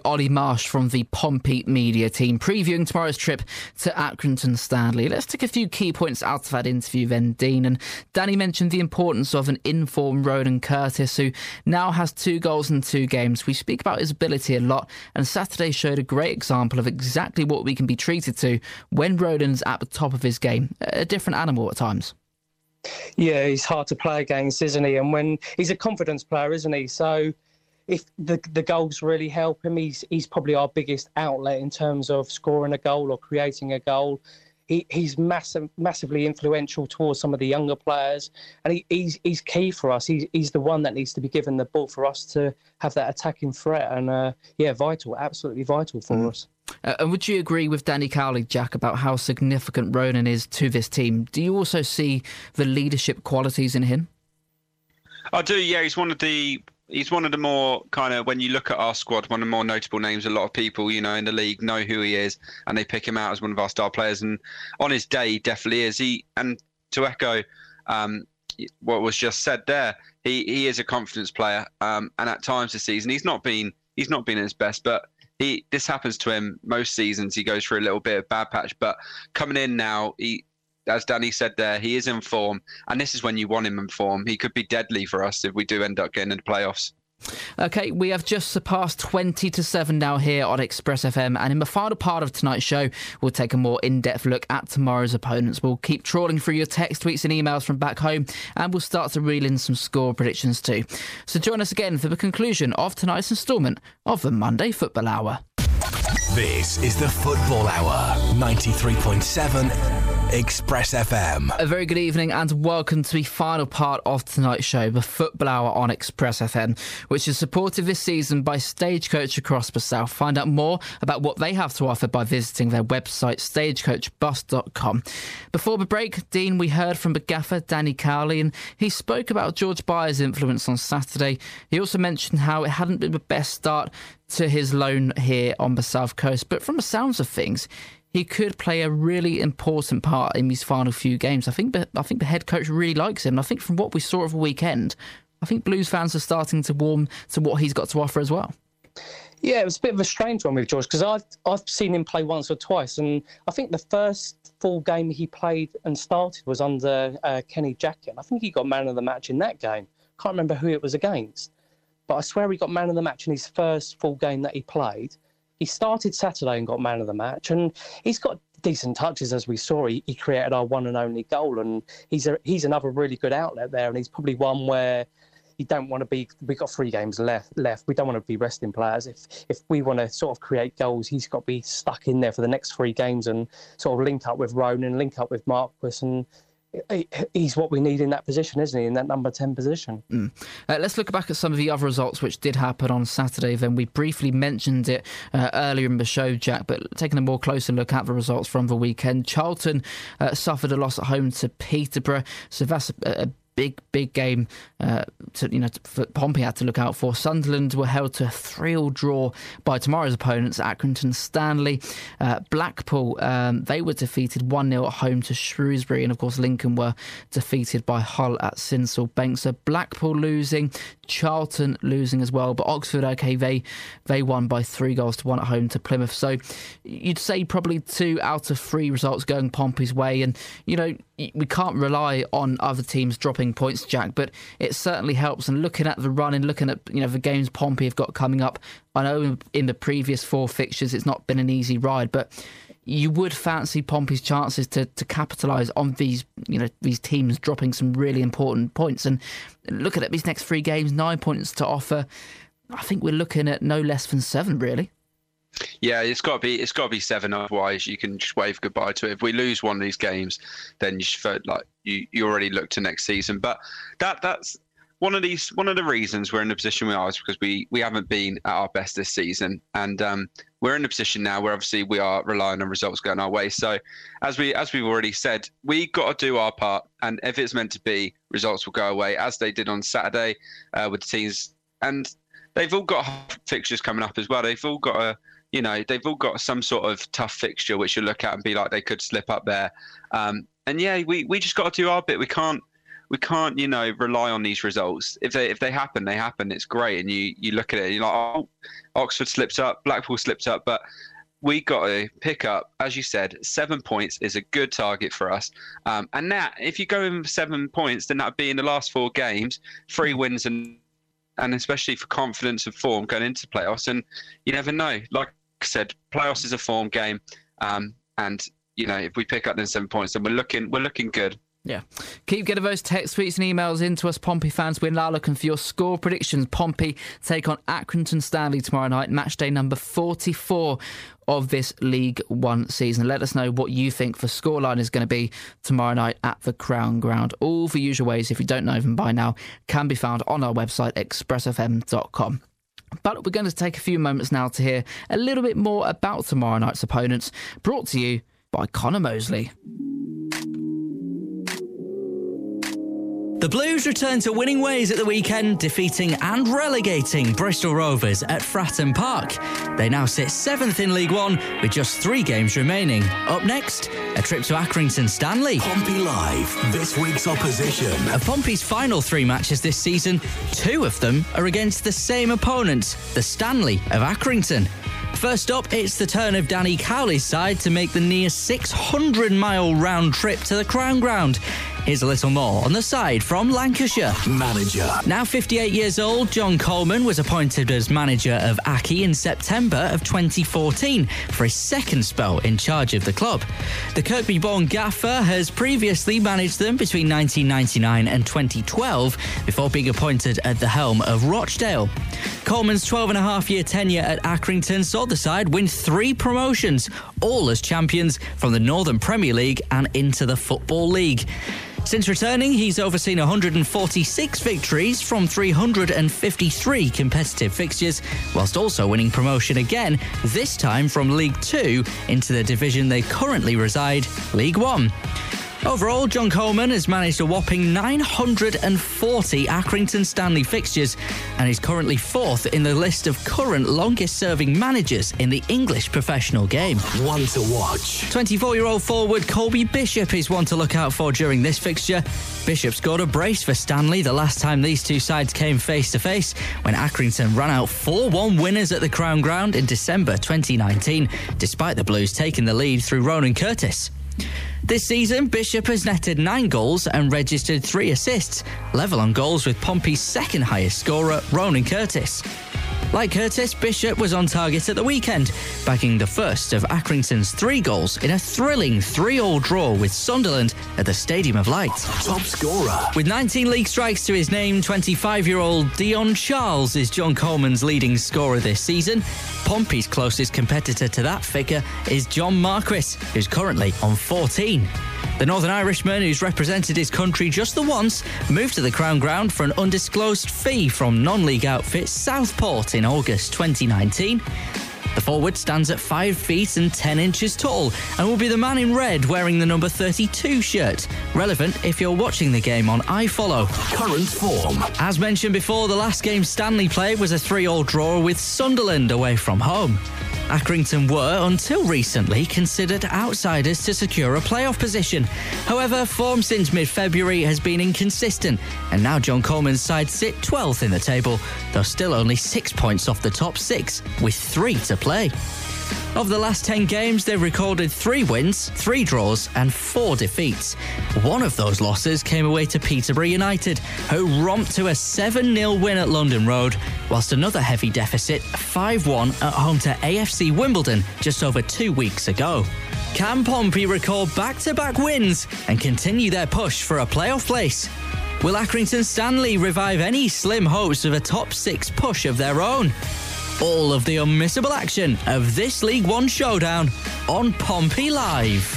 Ollie Marsh from the Pompey media team, previewing tomorrow's trip to Accrington Stanley. Let's take a few key points out of that interview then, Dean. And Danny mentioned the importance of an informed Ronan Curtis, who now has 2 goals in 2 games. We speak about his ability a lot, and Saturday showed a great example of exactly what we can be treated to when Ronan's at the top of his game. A different animal at times. Yeah, he's hard to play against, isn't he? And when he's a confidence player, isn't he? So if the goals really help him, he's probably our biggest outlet in terms of scoring a goal or creating a goal. He's massively influential towards some of the younger players, and he's key for us. He's the one that needs to be given the ball for us to have that attacking threat, and vital, absolutely vital for us. And would you agree with Danny Cowley, Jack, about how significant Ronan is to this team? Do you also see the leadership qualities in him? I do, yeah. He's one of the more kind of, when you look at our squad, one of the more notable names. A lot of people, in the league know who he is, and they pick him out as one of our star players. And on his day, he definitely is. And to echo what was just said there, he is a confidence player. And at times this season, he's not been at his best, but this happens to him most seasons. He goes through a little bit of bad patch, but coming in now, as Danny said there, he is in form, and this is when you want him in form. He could be deadly for us if we do end up getting into the playoffs. OK, we have just surpassed 20-7 now here on Express FM, and in the final part of tonight's show, we'll take a more in-depth look at tomorrow's opponents. We'll keep trawling through your text, tweets and emails from back home, and we'll start to reel in some score predictions too. So join us again for the conclusion of tonight's instalment of the Monday Football Hour. This is the Football Hour, 93.7 Express FM. A very good evening and welcome to the final part of tonight's show, the Football Hour on Express FM, which is supported this season by Stagecoach across the South. Find out more about what they have to offer by visiting their website, stagecoachbus.com. Before the break, Dean, we heard from the gaffer, Danny Cowley, and he spoke about George Byers' influence on Saturday. He also mentioned how it hadn't been the best start to his loan here on the South Coast, but from the sounds of things, he could play a really important part in these final few games. I think the head coach really likes him. I think from what we saw over the weekend, I think Blues fans are starting to warm to what he's got to offer as well. Yeah, it was a bit of a strange one with George, because I've seen him play once or twice, and I think the first full game he played and started was under Kenny Jackett. I think he got man of the match in that game. Can't remember who it was against, but I swear he got man of the match in his first full game that he played. He started Saturday and got man of the match, and he's got decent touches, as we saw. He created our one and only goal, and he's another really good outlet there, and he's probably one where you don't want to be. We've got 3 games left. We don't want to be resting players. If we want to sort of create goals, he's got to be stuck in there for the next 3 games and sort of link up with Ronan, link up with Marquis, and he's what we need in that position, isn't he? In that number 10 position. Let's look back at some of the other results which did happen on Saturday. Then we briefly mentioned it earlier in the show, Jack, but taking a more closer look at the results from the weekend. Charlton suffered a loss at home to Peterborough, so that's a big game for Pompey had to look out for. Sunderland were held to a 3-3 draw by tomorrow's opponents, Accrington Stanley. Blackpool, they were defeated 1-0 at home to Shrewsbury, and of course Lincoln were defeated by Hull at Sincil Bank. So Blackpool losing, Charlton losing as well, but Oxford, okay, they won by 3-1 at home to Plymouth. So you'd say probably 2 out of 3 results going Pompey's way, and we can't rely on other teams dropping points, Jack, but it certainly helps. And looking at the run and looking at the games Pompey have got coming up, I know in the previous 4 fixtures it's not been an easy ride, but you would fancy Pompey's chances to capitalise on these teams dropping some really important points. And looking at these next 3 games, 9 points to offer, I think we're looking at no less than 7 really. Yeah, it's got to be 7. Otherwise, you can just wave goodbye to it. If we lose one of these games, then you feel like you already look to next season. But that's one of the reasons we're in the position we are, is because we haven't been at our best this season, and we're in a position now where obviously we are relying on results going our way. So as we've already said, we got to do our part, and if it's meant to be, results will go away as they did on Saturday with the teams, and they've all got fixtures coming up as well. They've all got they've all got some sort of tough fixture which you look at and be like they could slip up there. And yeah, we just got to do our bit. We can't we can't, rely on these results. If they happen, they happen. It's great, and you look at it, and you're like, oh, Oxford slipped up, Blackpool slipped up, but we got to pick up, as you said, 7 points is a good target for us. And that, if you go in for 7 points, then that would be in the last 4 games, 3 wins, and especially for confidence and form going into playoffs. And you never know. Like I said, playoffs is a form game, and if we pick up them 7 points, then we're looking good. Yeah. Keep getting those text, tweets and emails into us, Pompey fans. We're now looking for your score predictions. Pompey take on Accrington Stanley tomorrow night, match day number 44 of this League One season. Let us know what you think the scoreline is going to be tomorrow night at the Crown Ground. All the usual ways, if you don't know them by now, can be found on our website, expressfm.com. But we're going to take a few moments now to hear a little bit more about tomorrow night's opponents, brought to you by Connor Mosley. The Blues return to winning ways at the weekend, defeating and relegating Bristol Rovers at Fratton Park. They now sit 7th in League One with just 3 games remaining. Up next, a trip to Accrington Stanley. Pompey Live, this week's opposition. Of Pompey's final 3 matches this season, 2 of them are against the same opponent, the Stanley of Accrington. First up, it's the turn of Danny Cowley's side to make the near 600-mile round trip to the Crown Ground. Here's a little more on the side from Lancashire. Manager. Now 58 years old, John Coleman was appointed as manager of Aki in September of 2014 for his second spell in charge of the club. The Kirkby-born gaffer has previously managed them between 1999 and 2012 before being appointed at the helm of Rochdale. Coleman's 12-and-a-half-year tenure at Accrington saw the side win 3 promotions, all as champions from the Northern Premier League and into the Football League. Since returning, he's overseen 146 victories from 353 competitive fixtures, whilst also winning promotion again, this time from League 2 into the division they currently reside, League 1. Overall, John Coleman has managed a whopping 940 Accrington Stanley fixtures and is currently 4th in the list of current longest-serving managers in the English professional game. One to watch. 24-year-old forward Colby Bishop is one to look out for during this fixture. Bishop scored a brace for Stanley the last time these two sides came face-to-face when Accrington ran out 4-1 winners at the Crown Ground in December 2019, despite the Blues taking the lead through Ronan Curtis. This season, Bishop has netted 9 goals and registered 3 assists, level on goals with Pompey's second highest scorer, Ronan Curtis. Like Curtis, Bishop was on target at the weekend, bagging the first of Accrington's 3 goals in a thrilling 3-3 draw with Sunderland at the Stadium of Light. Top scorer. With 19 league strikes to his name, 25-year-old Dion Charles is John Coleman's leading scorer this season. Pompey's closest competitor to that figure is John Marquis, who's currently on 14. The Northern Irishman, who's represented his country just the once, moved to the Crown Ground for an undisclosed fee from non-league outfit Southport in August 2019. The forward stands at 5 feet and 10 inches tall and will be the man in red wearing the number 32 shirt. Relevant if you're watching the game on iFollow. Current form. As mentioned before, the last game Stanley played was a 3-3 draw with Sunderland away from home. Accrington were, until recently, considered outsiders to secure a playoff position. However, form since mid-February has been inconsistent, and now John Coleman's side sit 12th in the table, though still only 6 points off the top 6, with 3 to play. Of the last 10 games, they've recorded 3 wins, 3 draws and 4 defeats. One of those losses came away to Peterborough United, who romped to a 7-0 win at London Road, whilst another heavy deficit, 5-1 at home to AFC Wimbledon just over 2 weeks ago. Can Pompey record back-to-back wins and continue their push for a playoff place? Will Accrington Stanley revive any slim hopes of a top 6 push of their own? All of the unmissable action of this League One showdown on Pompey Live.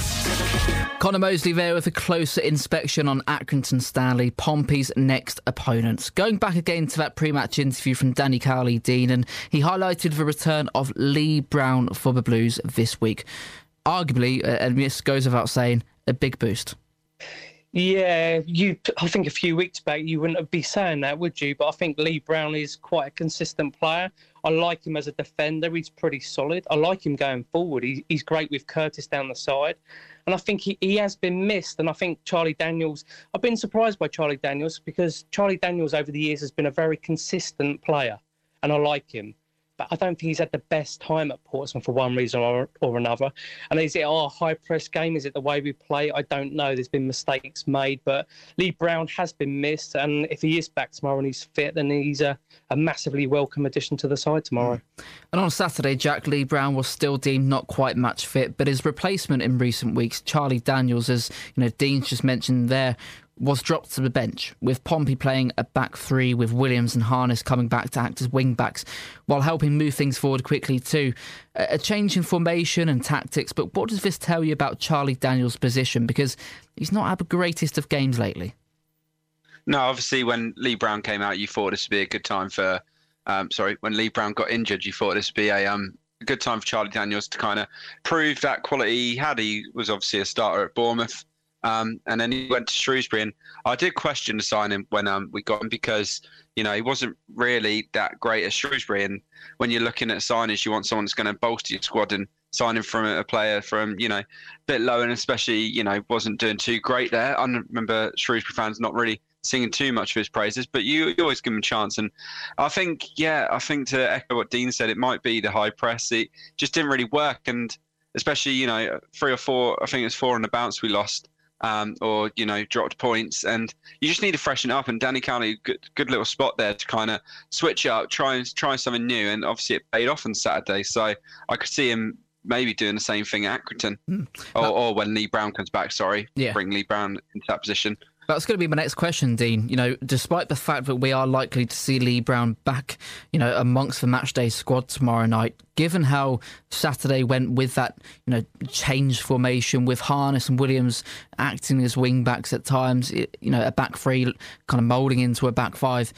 Connor Mosley there with a closer inspection on Accrington Stanley, Pompey's next opponents. Going back again to that pre-match interview from Danny Cowley, Dean, and he highlighted the return of Lee Brown for the Blues this week. Arguably, and this goes without saying, a big boost. Yeah, I think a few weeks back you wouldn't be saying that, would you? But I think Lee Brown is quite a consistent player. I like him as a defender. He's pretty solid. I like him going forward. He's great with Curtis down the side. And I think he has been missed. And I think Charlie Daniels, I've been surprised by Charlie Daniels because Charlie Daniels over the years has been a very consistent player. And I like him. But I don't think he's had the best time at Portsmouth for one reason or another. And is it our high-press game? Is it the way we play? I don't know. There's been mistakes made. But Lee Brown has been missed. And if he is back tomorrow and he's fit, then he's a massively welcome addition to the side tomorrow. And on Saturday, Jack, Lee Brown was still deemed not quite match fit. But his replacement in recent weeks, Charlie Daniels, as Dean's just mentioned there, was dropped to the bench, with Pompey playing a back three with Williams and Harness coming back to act as wing-backs while helping move things forward quickly too. A change in formation and tactics, but what does this tell you about Charlie Daniels' position? Because he's not had the greatest of games lately. No, obviously when Lee Brown came out, you thought this would be a good time for... when Lee Brown got injured, you thought this would be a good time for Charlie Daniels to kind of prove that quality he had. He was obviously a starter at Bournemouth. And then he went to Shrewsbury, and I did question the signing when we got him because he wasn't really that great at Shrewsbury. And when you're looking at signings, you want someone that's going to bolster your squad, and signing from a player from a bit low and especially wasn't doing too great there. I remember Shrewsbury fans not really singing too much of his praises, but you always give him a chance. And I think to echo what Dean said, it might be the high press. It just didn't really work, and especially 3 or 4, I think it was 4 on the bounce we lost. Or dropped points, and you just need to freshen up. And Danny Cowley, good little spot there to kind of switch up, try something new, and obviously it paid off on Saturday. So I could see him maybe doing the same thing at Accrington, or when Lee Brown comes back. Bring Lee Brown into that position. That's going to be my next question, Dean. Despite the fact that we are likely to see Lee Brown back, amongst the matchday squad tomorrow night, given how Saturday went with that, changed formation with Harness and Williams acting as wing backs at times, a back three kind of moulding into a back five.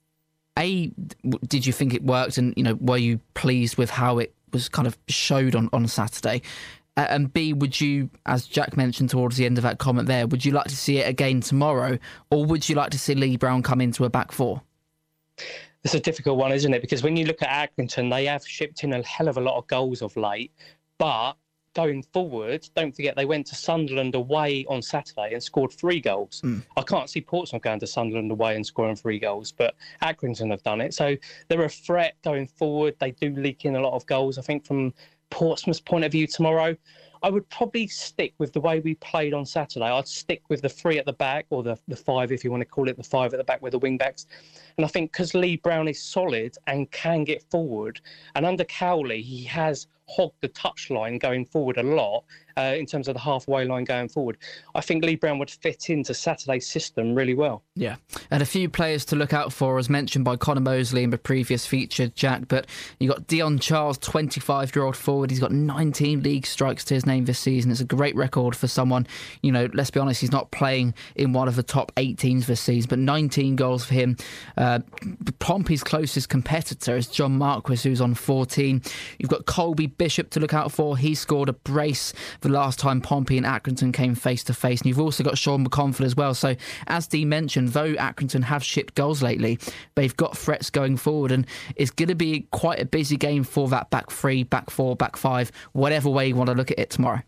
Did you think it worked, and were you pleased with how it was kind of showed on Saturday? And B, would you, as Jack mentioned towards the end of that comment there, would you like to see it again tomorrow, or would you like to see Lee Brown come into a back four? It's a difficult one, isn't it? Because when you look at Accrington, they have shipped in a hell of a lot of goals of late. But going forward, don't forget they went to Sunderland away on Saturday and scored 3 goals. I can't see Portsmouth going to Sunderland away and scoring 3 goals, but Accrington have done it. So they're a threat going forward. They do leak in a lot of goals. I think from Portsmouth's point of view tomorrow, I would probably stick with the way we played on Saturday. I'd stick with the 3 at the back, or the 5, if you want to call it the 5 at the back with the wing-backs. And I think because Lee Brown is solid and can get forward, and under Cowley, he has hogged the touchline going forward a lot in terms of the halfway line going forward. I think Lee Brown would fit into Saturday's system really well. Yeah, and a few players to look out for, as mentioned by Connor Mosley in the previous feature, Jack, but you got Dion Charles, 25-year-old forward. He's got 19 league strikes to his name this season. It's a great record for someone, let's be honest, he's not playing in one of the top 8 teams this season, but 19 goals for him. Pompey's closest competitor is John Marquis, who's on 14. You've got Colby Bishop to look out for. He scored a brace the last time Pompey and Accrington came face-to-face. And you've also got Sean McConville as well. So, as Dee mentioned, though Accrington have shipped goals lately, they've got threats going forward. And it's going to be quite a busy game for that back 3, back 4, back 5, whatever way you want to look at it tomorrow.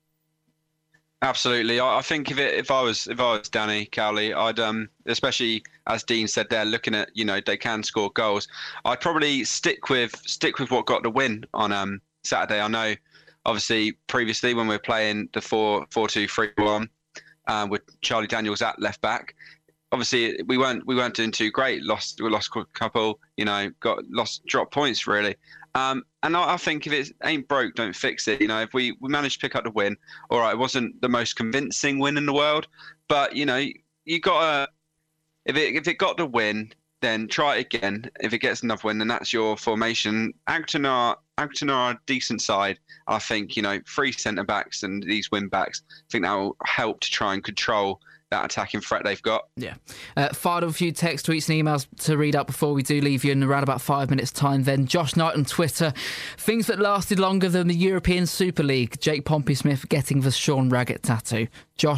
Absolutely. I think if I was Danny Cowley, I'd especially as Dean said there, looking at they can score goals, I'd probably stick with what got the win on Saturday. I know obviously previously when we were playing the 4-2-3-1 with Charlie Daniels at left back, obviously we weren't doing too great. We lost a couple, dropped points really. And I think if it ain't broke, don't fix it. If we managed to pick up the win, all right, it wasn't the most convincing win in the world, but you got if it got the win, then try it again. If it gets another win, then that's your formation. Accrington are a decent side. I think 3 centre backs and these wing backs, I think that will help to try and control that attacking threat they've got. Yeah. Final few text, tweets and emails to read out before we do leave you in around about 5 minutes' time then. Josh Knight on Twitter. Things that lasted longer than the European Super League. Jake Pompey-Smith getting the Sean Raggett tattoo. Josh,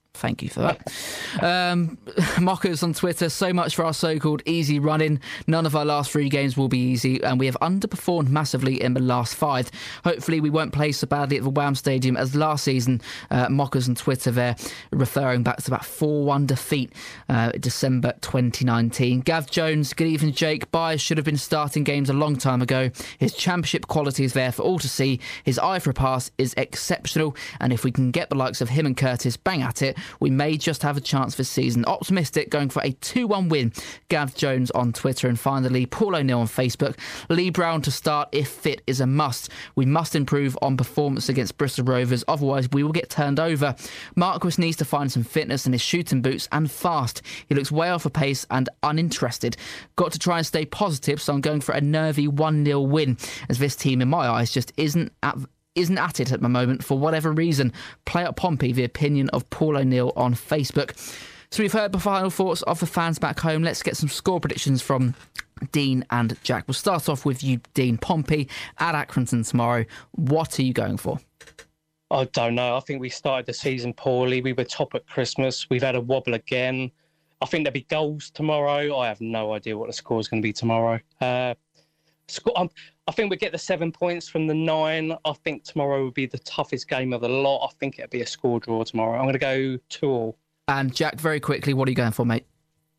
Thank you for that. Mockers on Twitter, so much for our so-called easy running. None of our last 3 games will be easy, and we have underperformed massively in the last 5. Hopefully we won't play so badly at the Wham Stadium as last season. Mockers on Twitter there, referring back to that 4-1 defeat December 2019. Gav Jones, good evening, Jake. Byers should have been starting games a long time ago. His championship quality is there for all to see. His eye for a pass is exceptional, and if we can get the likes of him and Curtis bang at it, we may just have a chance this season. Optimistic, going for a 2-1 win. Gav Jones on Twitter. And finally, Paul O'Neill on Facebook. Lee Brown to start if fit is a must. We must improve on performance against Bristol Rovers, otherwise we will get turned over. Marquis needs to find some fitness in his shooting boots and fast. He looks way off a pace and uninterested. Got to try and stay positive, so I'm going for a nervy 1-0 win, as this team in my eyes just isn't at it at the moment for whatever reason. Play up Pompey, the opinion of Paul O'Neill on Facebook. So we've heard the final thoughts of the fans back home. Let's get some score predictions from Dean and Jack. We'll start off with you, Dean. Pompey at Accrington tomorrow. What are you going for? I don't know. I think we started the season poorly. We were top at Christmas. We've had a wobble again. I think there'll be goals tomorrow. I have no idea what the score is going to be tomorrow. I think we get the 7 points from the 9. I think tomorrow will be the toughest game of the lot. I think it'll be a score draw tomorrow. I'm going to go 2-2. And Jack, very quickly, what are you going for, mate?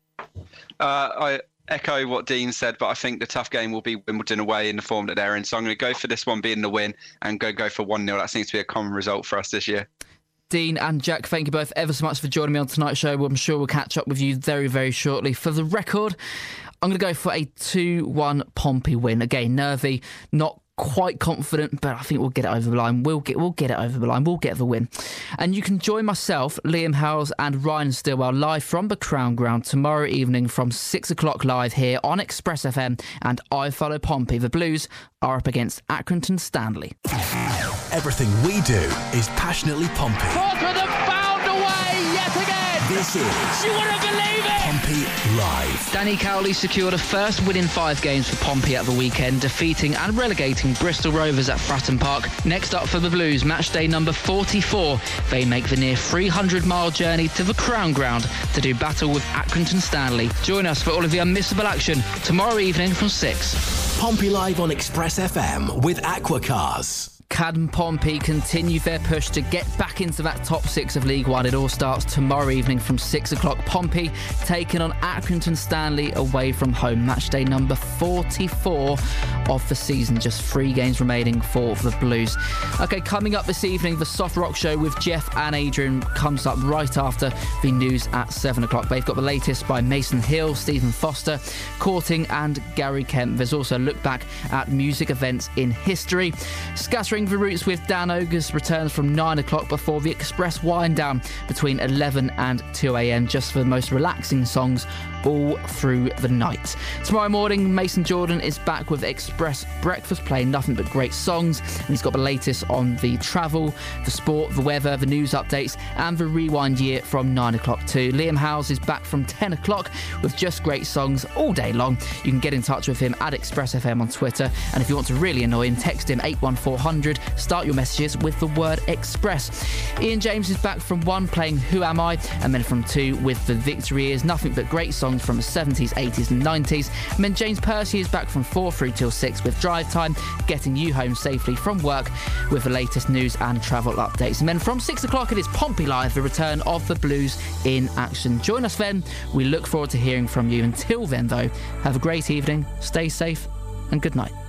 I echo what Dean said, but I think the tough game will be Wimbledon away in the form that they're in. So I'm going to go for this one being the win and go for 1-0. That seems to be a common result for us this year. Dean and Jack, thank you both ever so much for joining me on tonight's show. I'm sure we'll catch up with you very, very shortly. For the record, I'm going to go for a 2-1 Pompey win. Again, nervy, not quite confident, but I think we'll get it over the line. We'll get it over the line. We'll get the win. And you can join myself, Liam Howells and Ryan Stillwell live from the Crown Ground tomorrow evening from 6 o'clock live here on Express FM and I Follow Pompey. The Blues are up against Accrington Stanley. Everything we do is passionately Pompey. Portsmouth have found a way yet again. This is... You wouldn't believe it! Pompey Live. Danny Cowley secured a first win in 5 games for Pompey at the weekend, defeating and relegating Bristol Rovers at Fratton Park. Next up for the Blues, match day number 44. They make the near 300-mile journey to the Crown Ground to do battle with Accrington Stanley. Join us for all of the unmissable action tomorrow evening from 6. Pompey Live on Express FM with Aquacars. Cadden Pompey continue their push to get back into that top 6 of League One. It all starts tomorrow evening from 6 o'clock. Pompey taking on Accrington Stanley away from home. Match day number 44 of the season. Just 3 games remaining for the Blues. OK, coming up this evening, the Soft Rock Show with Jeff and Adrian comes up right after the news at 7 o'clock. They've got the latest by Mason Hill, Stephen Foster, Courting and Gary Kemp. There's also a look back at music events in history. Scattering the roots with Dan Ogers returns from 9 o'clock before the Express wind down between 11 and 2 a.m. just for the most relaxing songs all through the night. Tomorrow morning, Mason Jordan is back with Express Breakfast, playing nothing but great songs, and he's got the latest on the travel, the sport, the weather, the news updates and the rewind year from 9 o'clock too. Liam Howells is back from 10 o'clock with just great songs all day long. You can get in touch with him at Express FM on Twitter, and if you want to really annoy him, text him 81400. Start your messages with the word Express. Ian James is back from 1 playing Who Am I, and then from 2 with The Victory Is. Nothing but great songs from the 70s, 80s and 90s. And then James Percy is back from 4 through till 6 with Drive Time, getting you home safely from work with the latest news and travel updates. And then from 6 o'clock it is Pompey Live, the return of the Blues in action. Join us then. We look forward to hearing from you. Until then though, have a great evening, stay safe and good night.